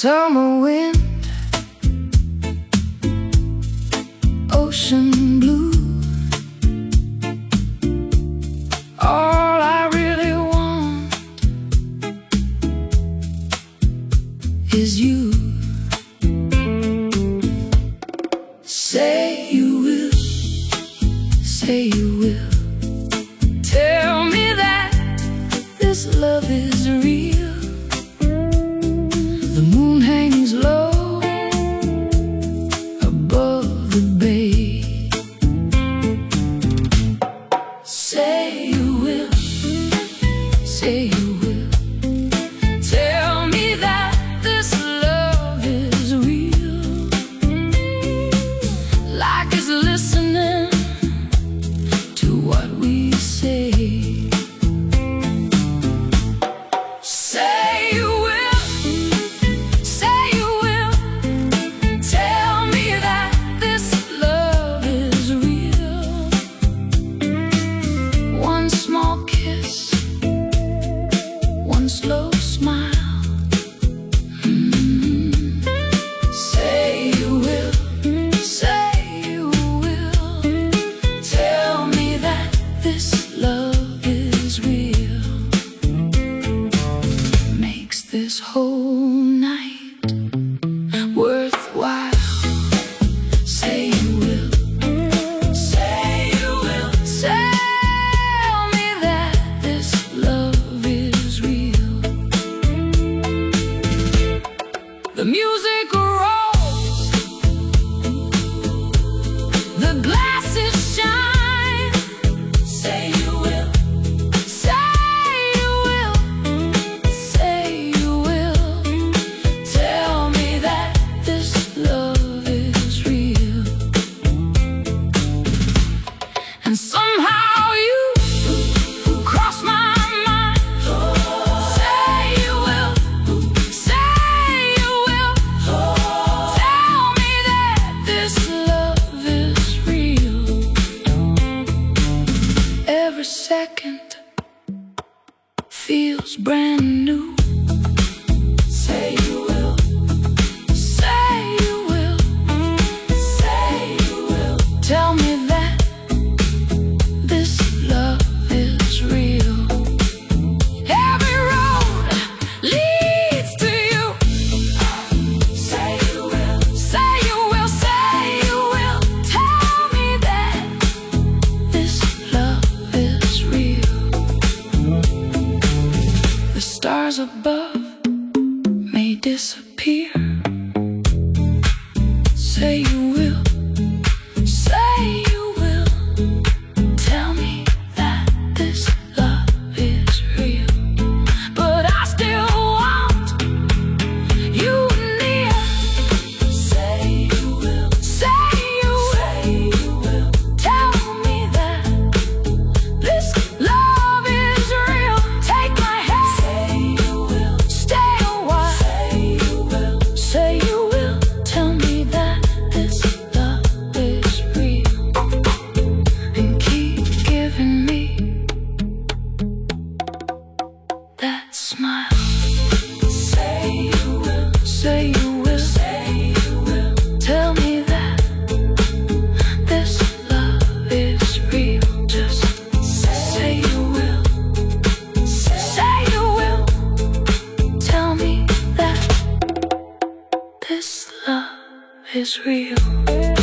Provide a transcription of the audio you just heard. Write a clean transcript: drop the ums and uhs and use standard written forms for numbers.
Summer wind, ocean blue. All I really want is you. Say you will, say you will. Tell me that this love is real. The moon hangs low above the bay. Say you will, say you will. Tell me that this love is real. Like it's listening to what we say. Say you will, say you will. Tell me that this love is real. One small kiss, one slow smile. Say you will, say you will. Tell me that this love is real. Makes this whole night worthwhile. Say you will, say you will. Tell me that this love is real. The music rolls, the glasses shine. Say you will, say you will, say you will. Tell me that this love is real. And somehow you cross my mind. Say you will, say you will. Tell me that this love is real. Every second feels brand new. Say you will, say you will, say you will. Tell me that this love is real. Every road leads to you. Say you will, say you will, say you will. Tell me that this love is real. The stars above may disappear. Say you will, say you will. Tell me that this love is real. But I still want you near. Say you will, say you will. Tell me that this love is real. Take my hand. Say you will, stay a while. Say you will, say you will. Tell me that this love is real. And keep giving me that smile. Say you will, say you will, say you will. Tell me that this love is real. Just say you will, say you will. Tell me that this love is real.